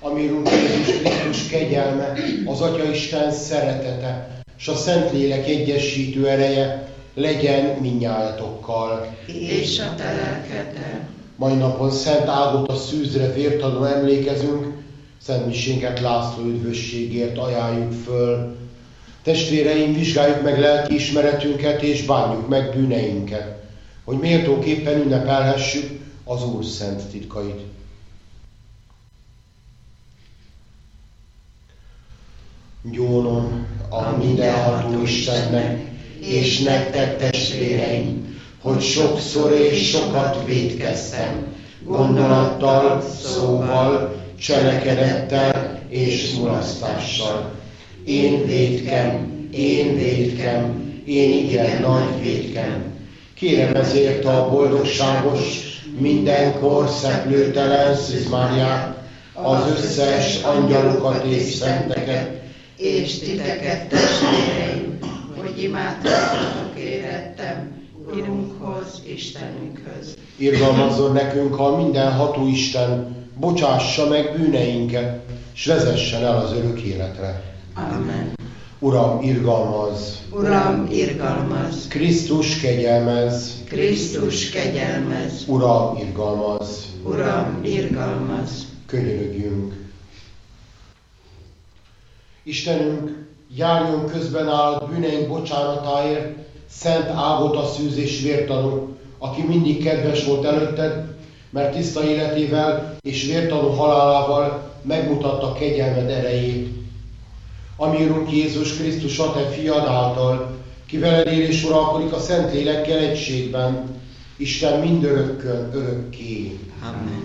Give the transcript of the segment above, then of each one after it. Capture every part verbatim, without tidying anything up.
ami Úr Jézus Krisztus kegyelme, az Atyaisten szeretete, és a Szentlélek egyesítő ereje legyen mindnyájatokkal. És a te lelkeddel. Mai napon Szent Ágota szűzre vértanúra emlékezünk, Szent Misénket László üdvösségért ajánljuk föl. Testvéreim, vizsgáljuk meg lelkiismeretünket és bánjuk meg bűneinket, hogy méltóképpen ünnepelhessük az Úr szent titkait. Gyónom a mindenható Istennek, és nektek testvéreim, hogy sokszor és sokat vétkeztem, gondolattal, szóval, cselekedettel és mulasztással. Én vétkem, én vétkem, én igen nagy vétkem. Kérem ezért a boldogságos, mindenkor szeplőtelen Szűz Máriát, az összes angyalokat és szenteket, és titeket, testvéreim, hogy imádkozzatok érettem, Urunkhoz, Istenünkhöz. Irgalmazzon nekünk a mindenható Isten, bocsássa meg bűneinket, s vezessen el az örök életre. Amen. Uram, irgalmazz! Uram, irgalmazz! Krisztus, kegyelmezz! Krisztus, kegyelmezz! Uram, irgalmazz! Uram, irgalmazz! Könyörögjünk! Istenünk, járjon közben áll bűneink bocsánatáért, Szent Ágota szűz és vértanú, aki mindig kedves volt előtted, mert tiszta életével és vértanú halálával megmutatta kegyelmed erejét. Ami Urunk Jézus Krisztus, a te fiad által, ki veled él és uralkodik a Szentlélekkel egységben, Isten mindörökkön, örökké. Amen.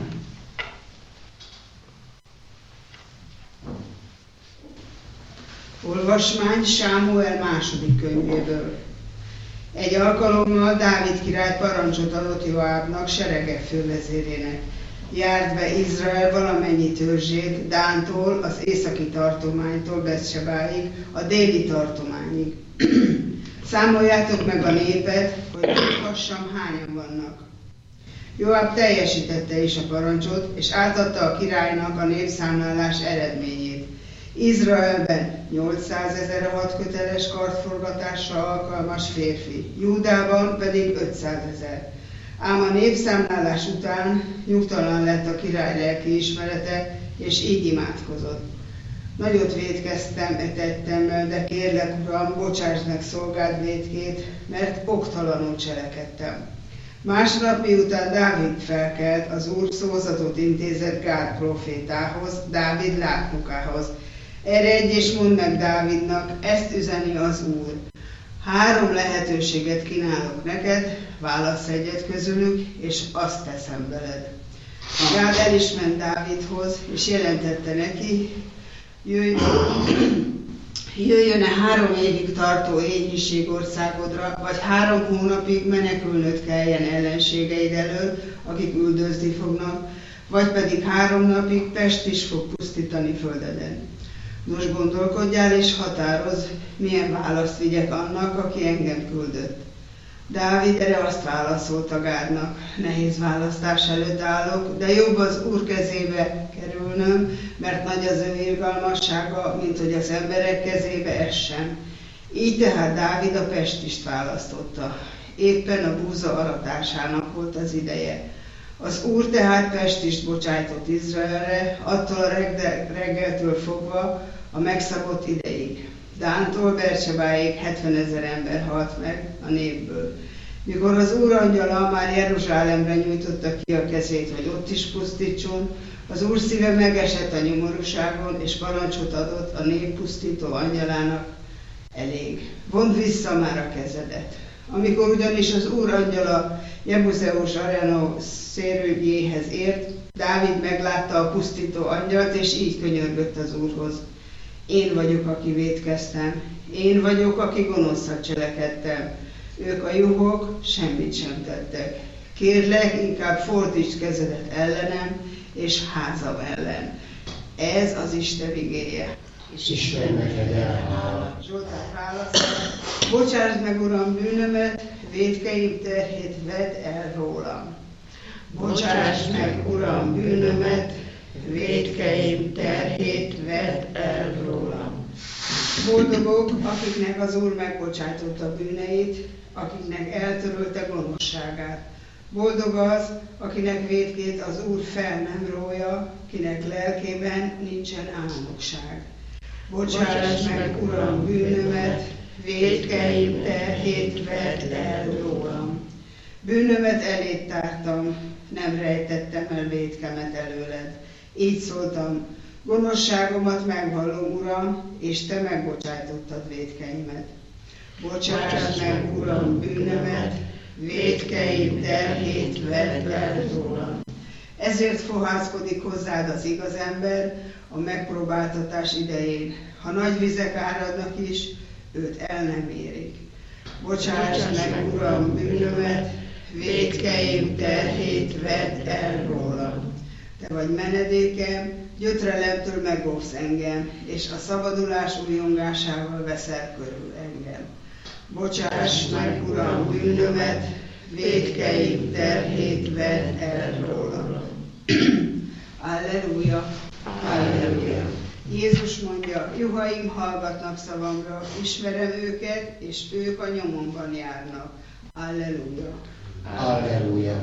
Olvasmány Sámuel második könyvéből. Egy alkalommal Dávid király parancsot adott Joábnak, serege fővezérének. Járd be Izrael valamennyi törzsét, Dántól az északi tartománytól Betszsebáig, a déli tartományig. Számoljátok meg a népet, hogy tudhassam, hányan vannak. Joáb teljesítette is a parancsot, és átadta a királynak a népszámlálás eredményét. Izraelben nyolcszázezer hatköteles kardforgatásra alkalmas férfi, Júdában pedig ötszázezer. Ám a népszámlálás után nyugtalan lett a király lelkiismerete, és így imádkozott. Nagyot vétkeztem e tettemmel, de kérlek, Uram, bocsásd meg szolgád vétkét, mert oktalanul cselekedtem. Másnap, miután Dávid felkelt, az Úr szózatot intézett Gád profétához, Dávid látokához. Eredj és mondd meg Dávidnak, ezt üzeni az Úr. Három lehetőséget kínálok neked, válasz egyet közülük, és azt teszem veled. Gád el is ment Dávidhoz, és jelentette neki, jöjjön-e három évig tartó éhínség országodra, vagy három hónapig menekülnöd kelljen ellenségeid elől, akik üldözni fognak, vagy pedig három napig pest is fog pusztítani földeden. Nos, gondolkodjál és határozz, milyen választ vigyek annak, aki engem küldött. Dávid erre azt válaszolta Gádnak, nehéz választás előtt állok, de jobb az Úr kezébe kerülnöm, mert nagy az ő irgalmassága, mint hogy az emberek kezébe essen. Így tehát Dávid a Pestist választotta. Éppen a búza aratásának volt az ideje. Az Úr tehát Pestist bocsájtott Izraelre, attól a reggel, reggeltől fogva a megszabott ideig. Dántól Bersebáig hetvenezer ember halt meg a népből. Mikor az Úr angyala már Jeruzsálemre nyújtotta ki a kezét, hogy ott is pusztítson, az Úr szíve megesett a nyomorúságon, és parancsot adott a nép pusztító angyalának, elég. Vondd vissza már a kezedet. Amikor ugyanis az Úr angyala Jebuzeus Arenó szérőjéhez ért, Dávid meglátta a pusztító angyalt, és így könyörgött az Úrhoz. Én vagyok, aki vétkeztem, én vagyok, aki gonoszat cselekedtem. Ők a juhok semmit sem tettek. Kérlek, inkább fordítsd kezedet ellenem, és házam ellen. Ez az Isten igéje. És Isten neked elhála. Zsoltár válaszol, bocsásd meg, Uram, bűnömet, vétkeim terhét vedd el rólam. Bocsásd meg, Uram, bűnömet, vétkeim terhét vedd el rólam. Boldogok, akiknek az Úr megbocsátotta bűneit, akiknek eltörölte gonoszságát. Boldog az, akinek vétkét az Úr fel nem rója, kinek lelkében nincsen álmokság. Bocsáss meg, Uram, bűnömet, vétkeim terhét vedd el rólam. Bűnömet eléd tártam, nem rejtettem el vétkemet előled. Így szóltam, gonoszságomat megvallom, Uram, és Te megbocsájtottad vétkeimet. Bocsáss meg, Uram, bűnömet, vétkeim terhét vedd el rólam. Ezért fohászkodik hozzád az igaz ember a megpróbáltatás idején. Ha nagy vizek áradnak is, őt el nem érik. Bocsáss meg, Uram, bűnömet, vétkeim terhét vedd el rólam. Te vagy menedékem, gyötrelemtől megóvsz engem, és a szabadulás újongásával veszel körül engem. Bocsáss meg, Uram, bűnömet, vétkeim terhét vedd el rólam. Alleluja! Alleluja! Jézus mondja, juhaim hallgatnak szavamra, ismerem őket, és ők a nyomomban járnak. Alleluja! Alleluja!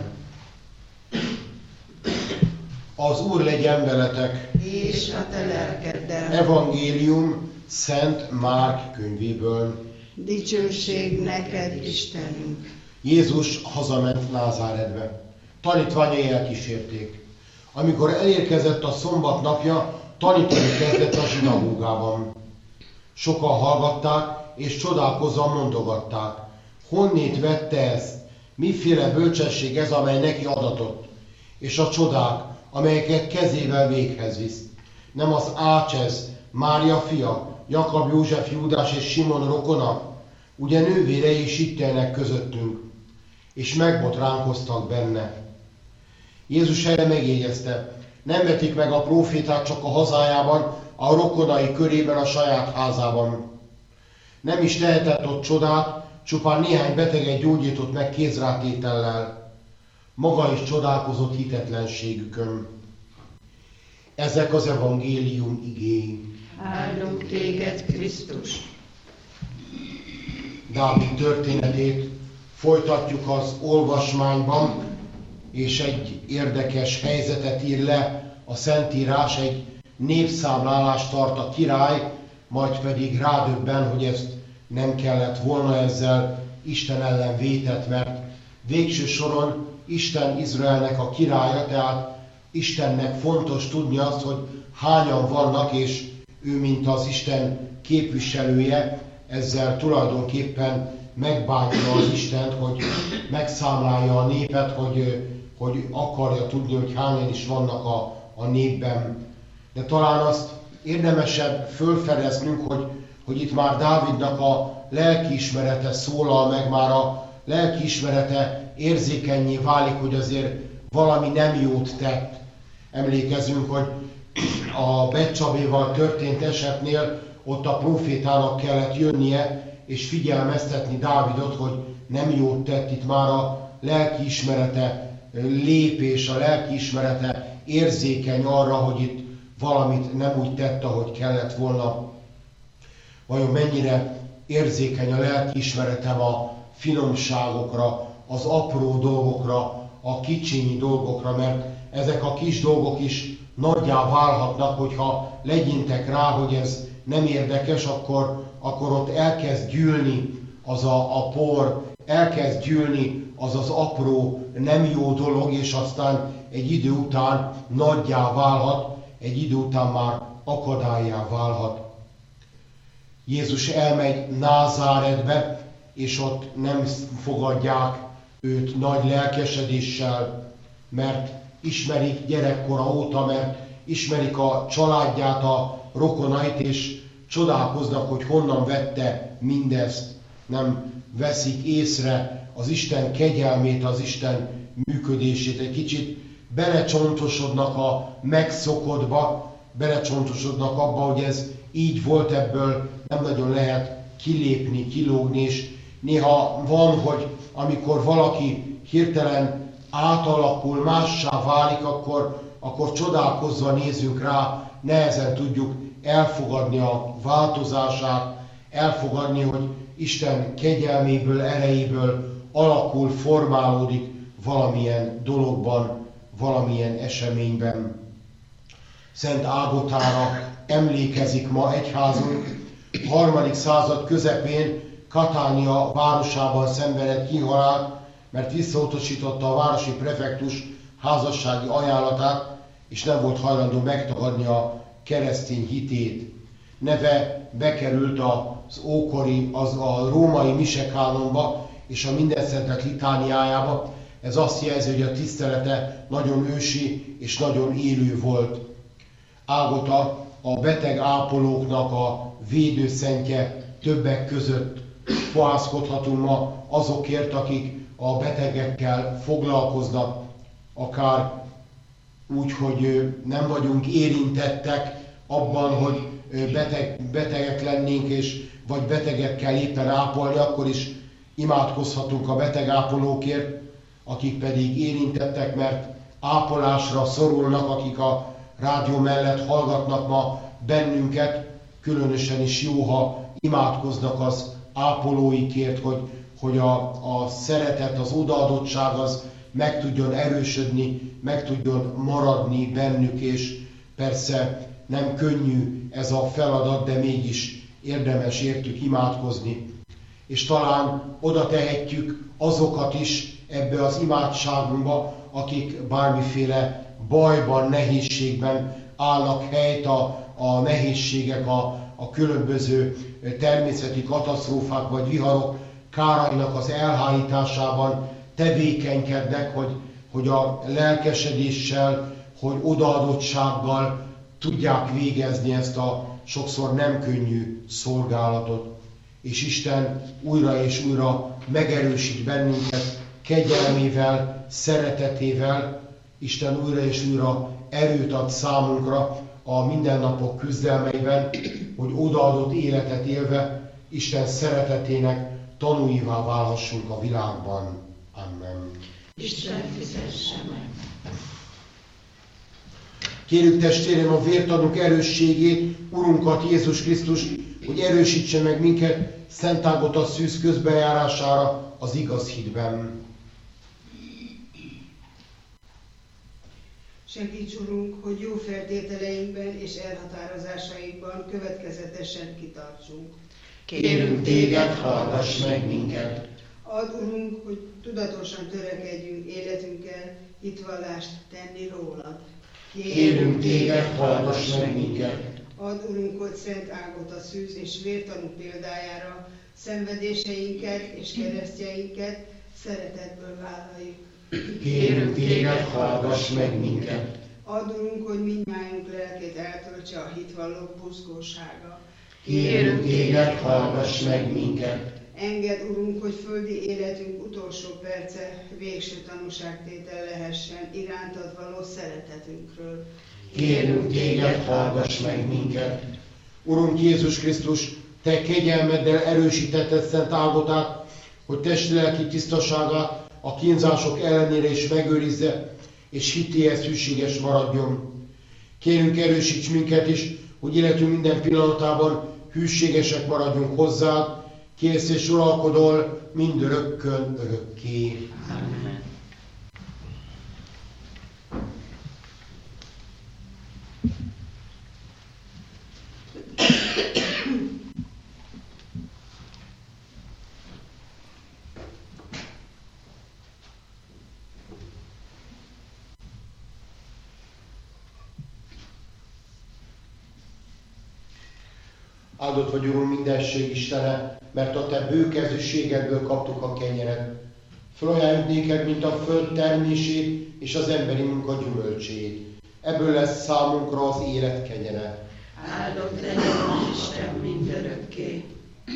Az Úr legyen veletek! És a te lelkeddel. Evangélium Szent Márk könyvéből. Dicsőség neked, Istenünk! Jézus hazament Názáretbe. Tanítványai elkísérték. Amikor elérkezett a szombat napja, tanítani kezdett a zsinagógában. Sokan hallgatták, és csodálkozva mondogatták. Honnét vette ezt? Miféle bölcsesség ez, amely neki adatott? És a csodák, amelyeket kezével véghez visz. Nem az ács ez, Mária fia, Jakab, József, Júdás és Simon rokona? Ugye nővérei is itt élnek közöttünk, és megbotránkoztak benne. Jézus erre megjegyezte, nem vetik meg a prófétát csak a hazájában, a rokonai körében, a saját házában. Nem is tehetett ott csodát, csupán néhány beteget gyógyított meg kézrátétellel. Maga is csodálkozott hitetlenségükön. Ezek az evangélium igéi. Áldunk téged, Krisztus! Dávid történetét folytatjuk az olvasmányban, és egy érdekes helyzetet ír le a Szentírás, egy népszámlálást tart a király, majd pedig rádöbben, hogy ezt nem kellett volna, ezzel Isten ellen vétett, mert végső soron Isten Izraelnek a királya, tehát Istennek fontos tudni azt, hogy hányan vannak, és ő, mint az Isten képviselője, ezzel tulajdonképpen megbántja az Istent, hogy megszámlálja a népet, hogy, hogy akarja tudni, hogy hányan is vannak a, a népben. De talán azt érdemesebb fölfedeznünk, hogy, hogy itt már Dávidnak a lelkiismerete szólal meg, már a lelkiismerete érzékennyé válik, hogy azért valami nem jót tett. Emlékezünk, hogy a Betcsabéval történt esetnél ott a prófétának kellett jönnie, és figyelmeztetni Dávidot, hogy nem jót tett. Itt már a lelkiismerete lépés, a lelkiismerete érzékeny arra, hogy itt valamit nem úgy tett, ahogy kellett volna. Vajon mennyire érzékeny a lelkiismeretem a finomságokra, az apró dolgokra, a kicsiny dolgokra, mert ezek a kis dolgok is nagyjá válhatnak, hogyha legyintek rá, hogy ez nem érdekes, akkor, akkor ott elkezd gyűlni az a, a por, elkezd gyűlni az az apró, nem jó dolog, és aztán egy idő után nagyjá válhat, egy idő után már akadályá válhat. Jézus elmegy Názáretbe, és ott nem fogadják őt nagy lelkesedéssel, mert ismerik gyerekkora óta, mert ismerik a családját, a rokonait, és csodálkoznak, hogy honnan vette mindezt. Nem veszik észre az Isten kegyelmét, az Isten működését. Egy kicsit belecsontsosodnak a megszokottba, belecsontsosodnak abba, hogy ez így volt, ebből nem nagyon lehet kilépni, kilógni, és néha van, hogy amikor valaki hirtelen átalakul, mássá válik, akkor, akkor csodálkozva nézünk rá, nehezen tudjuk elfogadni a változását, elfogadni, hogy Isten kegyelméből, erejéből alakul, formálódik valamilyen dologban, valamilyen eseményben. Szent Ágotára emlékezik ma egyházunk. harmadik század közepén Katánia városában szenvedett kihalált, mert visszautasította a városi prefektus házassági ajánlatát, és nem volt hajlandó megtagadni a keresztény hitét. Neve bekerült az ókori, az a római misekánonba és a Mindenszentek litániájába. Ez azt jelzi, hogy a tisztelete nagyon ősi és nagyon élő volt. Ágota a beteg ápolóknak a védőszentje, többek között fohászkodhatunk ma azokért, akik a betegekkel foglalkoznak, akár úgy, hogy nem vagyunk érintettek abban, hogy beteg, betegek lennénk, és vagy betegekkel éppen ápolni, akkor is imádkozhatunk a betegápolókért, akik pedig érintettek, mert ápolásra szorulnak, akik a rádió mellett hallgatnak ma bennünket, különösen is jó, ha imádkoznak az ápolóikért, hogy, hogy a, a szeretet, az odaadottság az meg tudjon erősödni, meg tudjon maradni bennük, és persze nem könnyű ez a feladat, de mégis érdemes értük imádkozni. És talán oda tehetjük azokat is ebbe az imádságunkba, akik bármiféle bajban, nehézségben állnak helyt, a, a nehézségek, a, a különböző természeti katasztrófák vagy viharok kárainak az elhárításában tevékenykednek, hogy, hogy a lelkesedéssel, hogy odaadottsággal tudják végezni ezt a sokszor nem könnyű szolgálatot. És Isten újra és újra megerősít bennünket kegyelmével, szeretetével. Isten újra és újra erőt ad számunkra a mindennapok küzdelmeiben, hogy odaadott életet élve Isten szeretetének tanúivá válhassunk a világban. Amen. Isten fizesse meg. Kérjük testvérem a vértanúk erősségét, Urunkat, Jézus Krisztus, hogy erősítse meg minket Szent Ágota szűz közbejárására az igaz hitben. Segíts, Urunk, hogy jó feltételeinkben és elhatározásainkban következetesen kitartsunk. Kérünk téged, hallgass meg minket. Add, Urunk, hogy tudatosan törekedjünk életünkkel hitvallást tenni rólad. Kérünk téged, hallgass meg minket. Add, Urunk, hogy Szent Ágota szűz és vértanú példájára szenvedéseinket és keresztjeinket szeretetből vállaljuk. Kérünk téged, hallgass meg minket. Add, Urunk, hogy mindnyájunk lelkét eltöltse a hitvallók buzgósága. Kérünk téged, hallgass meg minket. Engedd, Urunk, hogy földi életünk utolsó perce végső tanúságtétel lehessen irántad való szeretetünkről. Kérünk téged, hallgass meg minket. Urunk Jézus Krisztus, te kegyelmeddel erősítetted Szent Ágotát, hogy testi-lelki tisztaságát a kínzások ellenére is megőrizze, és hitéhez hűséges maradjon. Kérünk, erősíts minket is, hogy életünk minden pillanatában hűségesek maradjunk hozzád, kész és uralkodol mindörökkön örökké. Amen. Áldott vagy, Urunk, mindenség Istene, mert a te bőkezűségedből kaptuk a kenyeret. Fölajánljuk néked, mint a föld termését és az emberi munka gyümölcsét. Ebből lesz számunkra az élet kenyere. Áldott legyen az Isten mindörökké.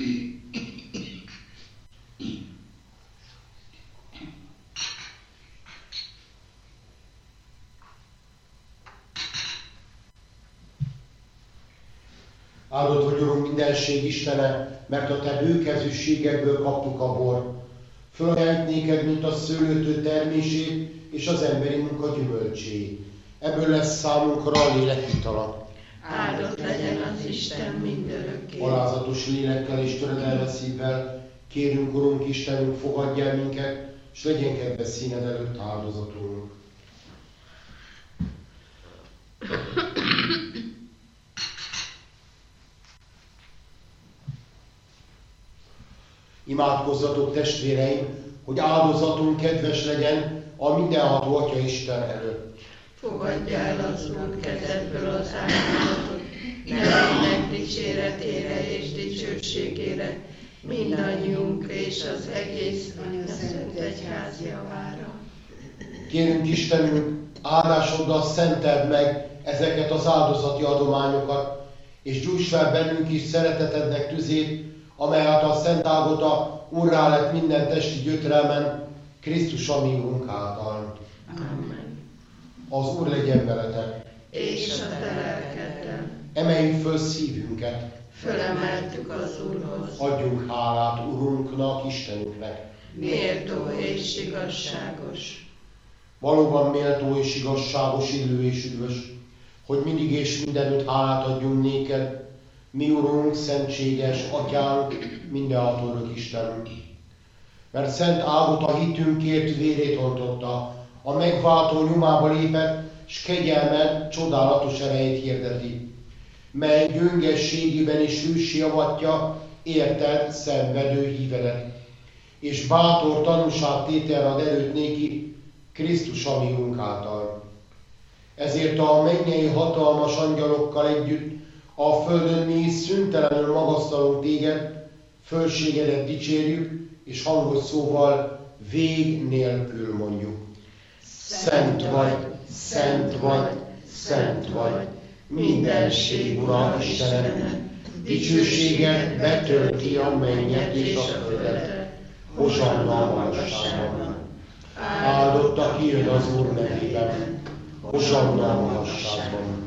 Áldott vagy, Urunk, mindenség Istene, mert a te bőkezűségedből kaptuk a bort. Fölajánljuk néked, mint a szőlőtő termését és az emberi munka gyümölcsét. Ebből lesz számunkra a lélekitala. Áldott legyen az Isten mindörökké. Alázatos lélekkel és töredelmes szívvel kérünk, Urunk Istenünk, fogadj el minket, és legyen kedves színed előtt áldozatunk. Imádkozzatok, testvéreim, hogy áldozatunk kedves legyen a mindenható Atya Isten előtt. Fogadj el az Úr kezedből az áldozatot, nevének dicséretére és dicsőségére, mindannyiunk és az egész Szent Egyház javára. Kérünk Istenünk, áldásoddal szenteld meg ezeket az áldozati adományokat, és gyújts fel bennünk is szeretetednek tüzét, amely által Szent Ágota urrá lett minden testi gyötrelmen, Krisztus a mi Urunk által. Amen. Az Úr legyen veletek. És a te lelkeddel. Emeljük föl szívünket. Fölemeltük az Úrhoz. Adjunk hálát Urunknak, Istenünknek. Méltó és igazságos. Valóban méltó és igazságos, illő és üdvös, hogy mindig és mindenütt hálát adjunk néked, mi Urunk, szentséges Atyánk, mindenható örök Istenünk. Mert Szent Ágota hitünkért vérét oltotta, a megváltó nyomába lépett, s kegyelmed csodálatos erejét hirdeti, mely gyöngességében is hűsi avatja érted, szenvedő hívedet, és bátor tanúságtételre ad erőt néki Krisztus a mi Urunk által. Ezért a mennyei hatalmas angyalokkal együtt a földön mi szüntelenül magasztalunk téged, fölségedet dicsérjük, és hangos szóval vég nélkül mondjuk. Szent vagy, szent vagy, szent vagy, mindenség Ura Istenem, dicsőséged betölti a mennyet és a földet, hozsanna a magasságban. Áldott, aki jön az Úr nevében, hozsanna a magasságban.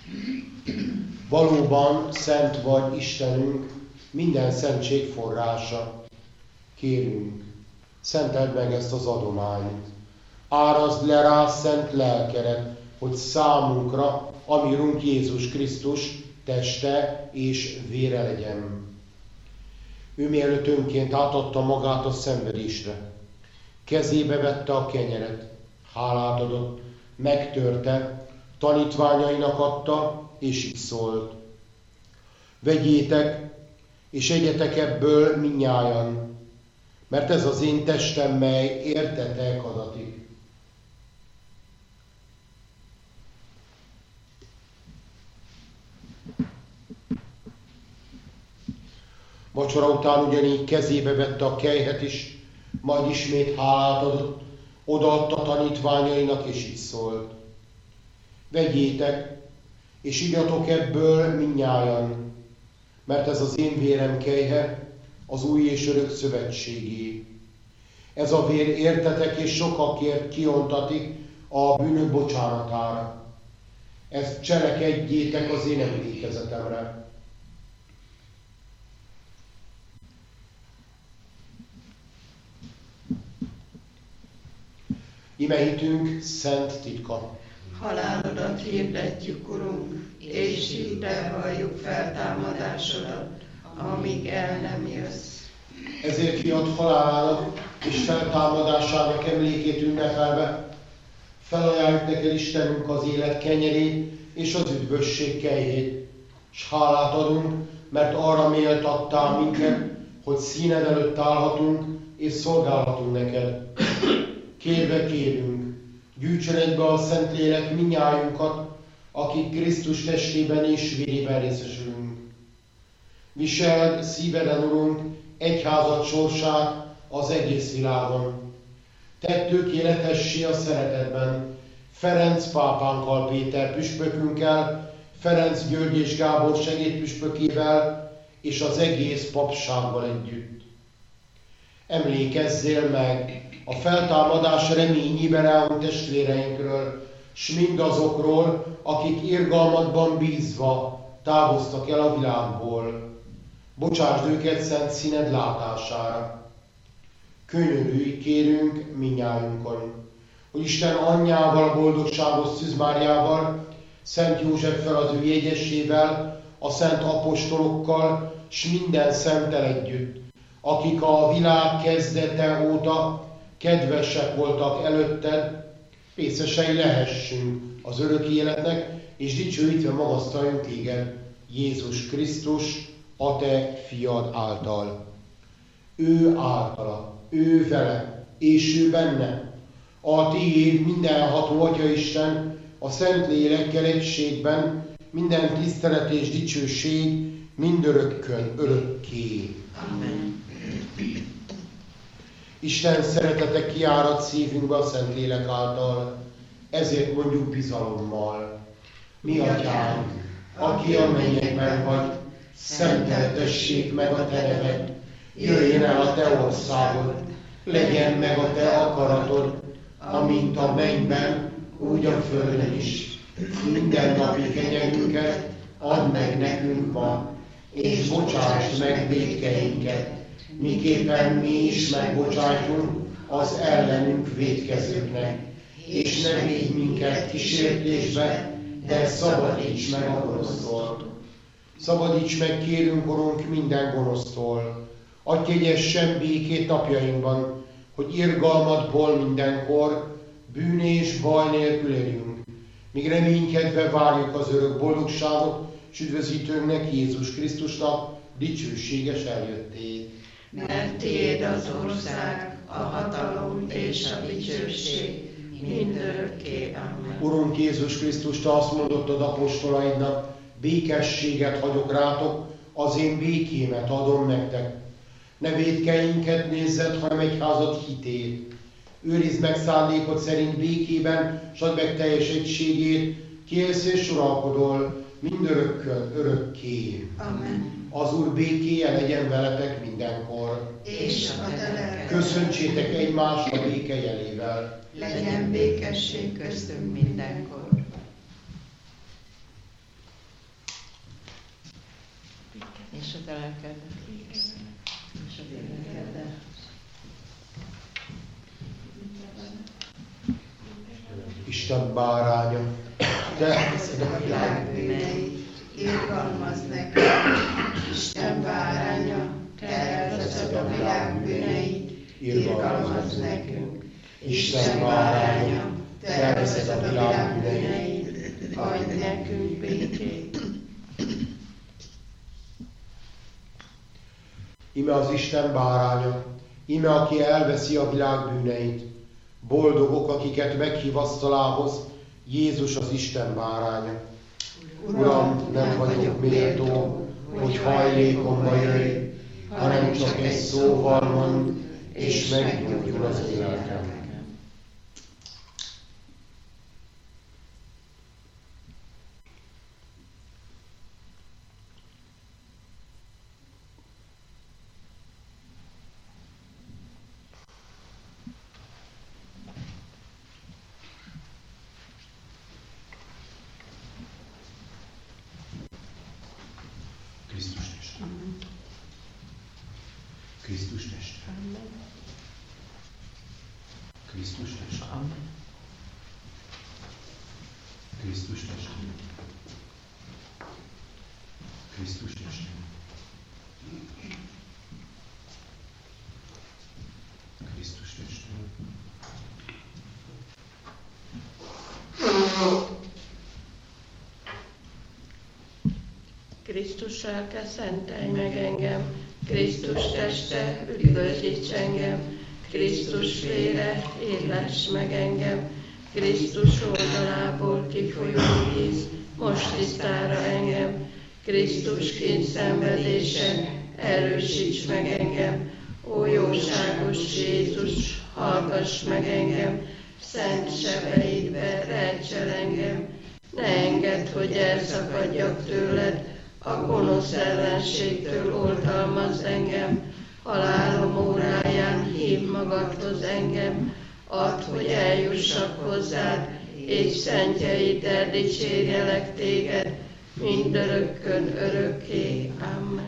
Valóban szent vagy Istenünk, minden szentség forrása. Kérünk, szenteld meg ezt az adományt. Árazd le rá szent lelkedet, hogy számunkra, ami Urunk Jézus Krisztus teste és vére legyen. Ő mielőtt önként átadta magát a szenvedésre, kezébe vette a kenyeret, hálát adott, megtörte, tanítványainak adta, és így szólt. Vegyétek, és egyetek ebből mindnyájan, mert ez az én testem, mely értetek adatik. Vacsora után ugyanígy kezébe vette a kelyhet is, majd ismét hálát adott, odaadta tanítványainak, és így szólt. Vegyétek, és igyatok ebből mindnyájan, mert ez az én vérem kelyhe, az új és örök szövetségé. Ez a vér értetek és sokakért kiontatik a bűnök bocsánatára. Ezt cselekedjétek az én emlékezetemre. Ime hitünk szent titka. Halálodat hirdetjük, Urunk, és hittel valljuk feltámadásodat, amíg el nem jössz. Ezért fiat halálának és feltámadásának emlékét ünnepelve felajánljuk neked Istenünk az élet kenyerét és az üdvösség kejhét, s hálát adunk, mert arra méltattál minket, hogy színed előtt állhatunk és szolgálhatunk neked. Kérve kérünk, gyűjtsön egybe a Szentlélek mindnyájunkat, akik Krisztus testében és vérében részesülünk. Viseld szíveden, Urunk, egyházad sorsát az egész világon. Tedd tökéletessé a szeretetben, Ferenc pápánkkal, Péter püspökünkkel, Ferenc György és Gábor segédpüspökével és az egész papsággal együtt. Emlékezzél meg a feltámadás reményében álló testvéreinkről, s mindazokról, akik irgalmadban bízva távoztak el a világból. Bocsásd őket szent színed látására. Könyörülj, kérünk, mindnyájunkon, hogy Isten anyjával, boldogságos Szűz Máriával, Szent Józseffel, az ő jegyesével, a szent apostolokkal, s minden szenttel együtt, akik a világ kezdete óta kedvesek voltak előtted, részesei lehessünk az örök életnek, és dicsőítve magasztaljunk téged, Jézus Krisztus, a te fiad által. Ő általa, ő vele, és ő benne. A tiéd mindenható Atyaisten, a Szentlélekkel egységben, minden tisztelet és dicsőség mindörökkön örökké. Amen. Isten szeretete kiárad szívünkbe a Szentlélek által, ezért mondjuk bizalommal. Mi atyánk, aki a mennyekben vagy, szenteltessék meg a te neved, jöjjön el a te országod, legyen meg a te akaratod, amint a mennyben, úgy a földön is. Minden napi kenyerünket add meg nekünk ma, és bocsáss meg vétkeinket, miképpen mi is megbocsájtunk az ellenünk vétkezőknek. És ne védj minket kísértésbe, de szabadíts meg a gonosztól. Szabadíts meg, kérünk, Urunk, minden gonosztól. Adj kegyessen békét napjainkban, hogy irgalmadból mindenkor bűn és baj nélkül éljünk, míg reménykedve várjuk az örök boldogságot, s üdvözítőnknek, Jézus Krisztusnak dicsőséges eljöttét. Mert tiéd az ország, a hatalom és a dicsőség mindörökké. Amen. Urunk Jézus Krisztus, te azt mondottad apostolaidnak, békességet hagyok rátok, az én békémet adom nektek. Ne vétkeinket nézzed, hanem egyházad hitét. Őrizd meg szándékod szerint békében, s add meg teljes egységét, ki élsz és uralkodol mindörökkön, örökké. Amen. Az Úr békéje legyen veletek mindenkor. És a te lelked. Köszöntsétek egymást a béke jelével. Legyen békesség köztünk mindenkor. És a te lelked. És a te lelked. Isten báránya, te Teszed a világ bűneit, irgalmazd nekünk. Isten báránya, te elveszed a világ bűneit, irgalmazd nekünk. Isten báránya, te elveszed a világ bűneit, adj nekünk békét. ime az Isten báránya, ime aki elveszi a világ bűneit. Boldogok, akiket meghív asztalához, Jézus az Isten báránya. Uram, nem vagyok méltó, hogy hajlékomba jöjj, hanem csak egy szóval mondd, és meggyógyul az én lelkem. Krisztus teste. Krisztus teste. Krisztus teste. Krisztus teste. Krisztus teste. Krisztus teste. Krisztus lelke, szentelj meg engem, Krisztus teste, üdvözíts engem, Krisztus vére, élless meg engem, Krisztus oldalából kifolyó víz, most tisztára engem, Krisztus kényszenvedése, erősíts meg engem, ó jóságos Jézus, hallgass meg engem, szent sebeidbe rejts el engem, ne engedd, hogy elszakadjak tőled, a gonosz ellenségtől oltalmazd engem, halálom óráján hív magadhoz engem, add, hogy eljussak hozzád, és szentjeiddel dicsérjelek téged, mindörökkön örökké. Amen.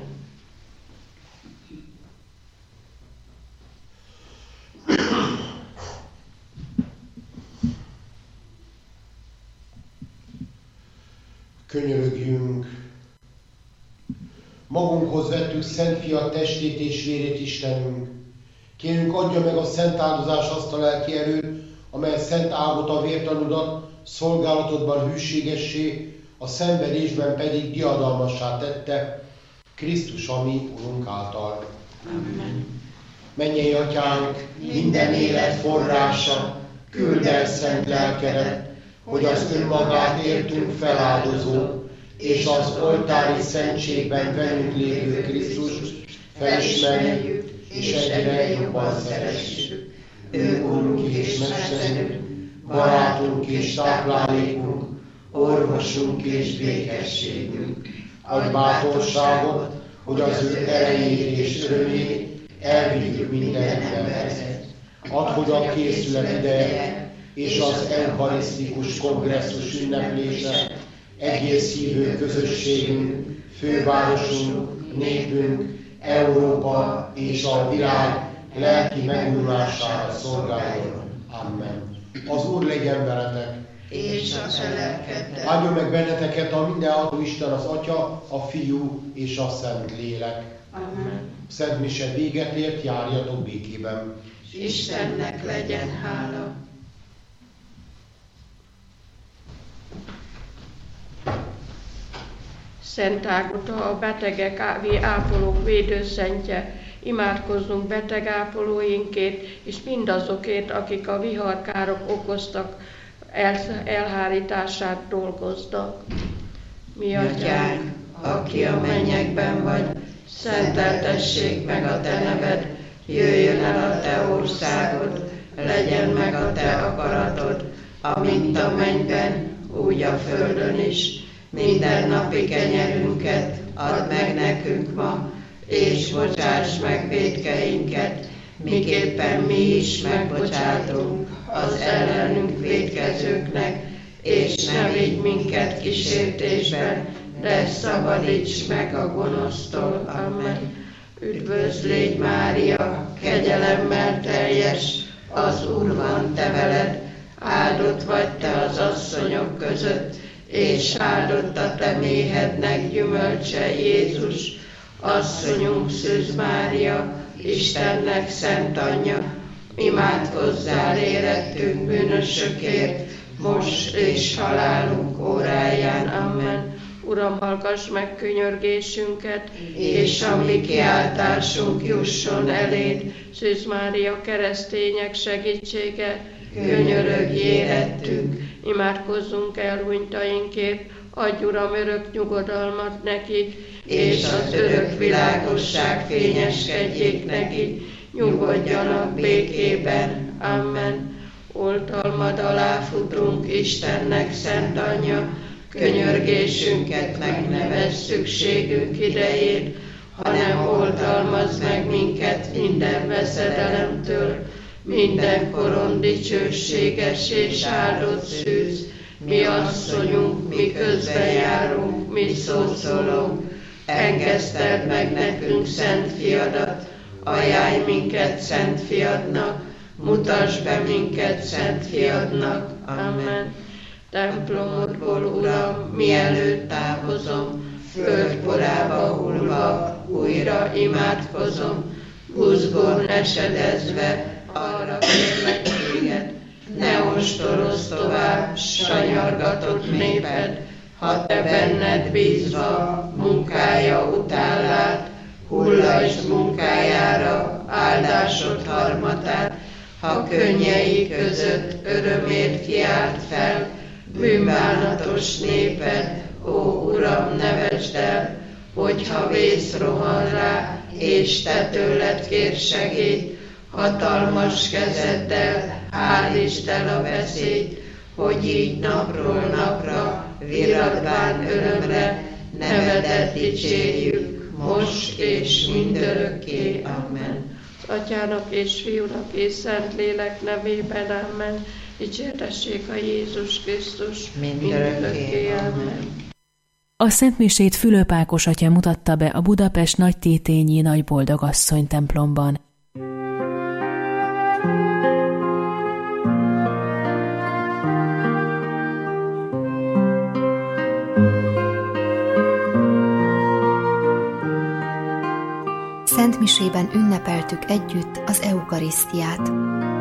Könyörögjünk. Magunkhoz vettük Szent Fia testét és vérét, Istenünk. Kérünk, adja meg a szent áldozás azt a lelki erőt, amely Szent Ágota vértanúdat szolgálatodban hűségessé, a szenvedésben pedig diadalmassá tette, Krisztus a mi Urunk által. Amen. Mennyei Atyánk, minden élet forrása, küld el szent lelkedet, hogy az önmagát értünk feláldozó, és az oltári szentségben velünk lévő Krisztust felismerjük, és egyre jobban szeressük. Ő Urunk és Mesterünk, barátunk és táplálékunk, orvosunk és békességünk. Adj bátorságot, hogy az ő erejét és örömét elvigyük minden emberhez. Add, hogy a készület ideje és az eucharisztikus kongresszus ünneplése egész hívő közösségünk, fővárosunk, népünk, Európa és a világ lelki megújulására szolgáljon. Amen. Az Úr legyen veletek! És a te lelkeddel. Áldjon meg benneteket a mindenható Isten, az Atya, a Fiú és a Szent Lélek. Amen. Szent mise véget ért, járjatok békében. Istennek legyen hála. Szent Ágota, a betegek ápolók védőszentje, imádkozzunk betegápolóinkért, és mindazokért, akik a viharkárok okoztak el, elhárítását dolgoznak. Mi Atyánk, aki a mennyekben vagy, szenteltessék meg a te neved, jöjjön el a te országod, legyen meg a te akaratod, amint a mennyben, úgy a földön is. Minden napi kenyerünket add meg nekünk ma, és bocsáss meg vétkeinket, miképpen mi is megbocsátunk az ellenünk vétkezőknek, és ne vigy minket kísértésbe, de szabadíts meg a gonosztól. Amen. Üdvözl légy, Mária, kegyelemmel teljes, az Úr van te veled, áldott vagy te az asszonyok között, és áldott a te méhednek gyümölcse, Jézus. Asszonyunk Szűz Mária, Istennek szent anyja, imádkozzál érettünk bűnösökért, most és halálunk óráján. Amen. Uram, hallgass meg könyörgésünket, és a mi kiáltásunk jusson eléd. Szűz Mária, keresztények segítsége, könyörögj érettünk, imádkozzunk elhunytainkért, adj Uram örök nyugodalmat nekik, és az örök világosság fényeskedjék nekik, nyugodjanak békében. Amen. Oltalmad alá futunk, Istennek szent anyja, könyörgésünket megnevez szükségünk idején, hanem oltalmazz meg minket minden veszedelemtől, mindenkoron dicsőséges és áldott Szűz, mi asszonyunk, mi közbejárunk, mi szószólunk, engeszteld meg nekünk szent fiadat, ajánlj minket szent fiadnak, mutasd be minket szent fiadnak. Amen. Templomodból, Uram, mielőtt távozom, földporába hullva újra imádkozom, buzgón esedezve arra kérlek téged, ne ostorozz tovább sanyargatott néped, ha te benned bízva munkája után lát, hullasd munkájára áldásod harmatát, ha könnyei között örömért kiált fel, bűnbánatos néped, ó Uram, nevesd el, hogyha vész rohan rá, és te tőled kér segélyt, hatalmas kezeddel állítsd el a veszélyt, hogy így napról napra, virradván örömre, nevedet dicsérjük, most és mindörökké. Amen. Atyának és Fiúnak és Szentlélek nevében. Amen. Dicsértessék a Jézus Krisztus mindörökké. Amen. A szentmisét Fülöp Ákos atya mutatta be a Budapest Nagytétényi Nagyboldogasszony templomban. Szentmisében ünnepeltük együtt az eukarisztiát.